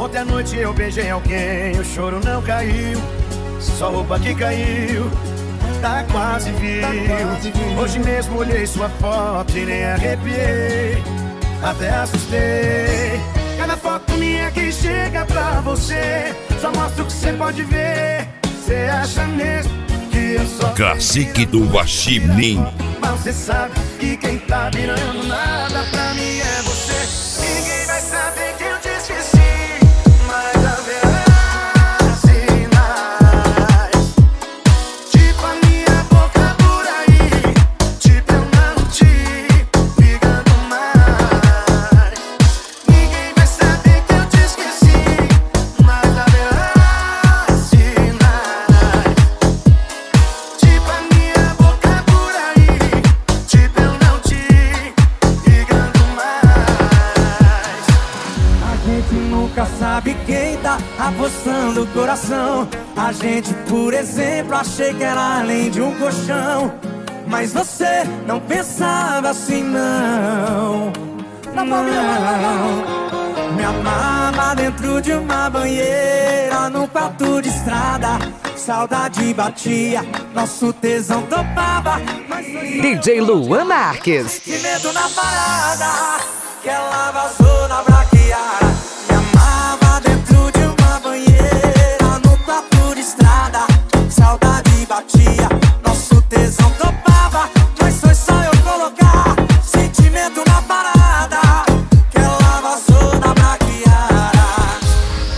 Ontem à noite eu beijei alguém, o choro não caiu, só roupa que caiu, tá quase viu. Hoje mesmo olhei sua foto e nem arrepiei, até assustei. Cada foto minha que chega pra você só mostra o que você pode ver. Você acha mesmo que eu sou Cacique do Guaxinim? mas você sabe que quem tá virando nada pra mim é você. Ninguém vai saber que eu te esqueci, mas haverá sinais, tipo a minha boca por aí, tipo eu não te ligando mais. Ninguém vai saber que eu te esqueci, mas haverá sinais, tipo a minha boca por aí, tipo eu não te ligando mais. A gente nunca sabe quem tá apostando o coração. A gente, por exemplo, achei que era além de um colchão, mas você não pensava assim, não. Não. Me amava dentro de uma banheira, num quarto de estrada. Saudade batia, nosso tesão topava, mas foi DJ Luan Marques. sentimento na parada que ela vazou na braquiara. Me amava dentro de uma banheira, no quarto de estrada. Saudade batia, nosso tesão topava, mas foi só eu colocar sentimento na parada que ela vazou na braquiara.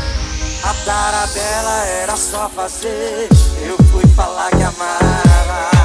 A tara dela era só fazer, eu fui falar que amava.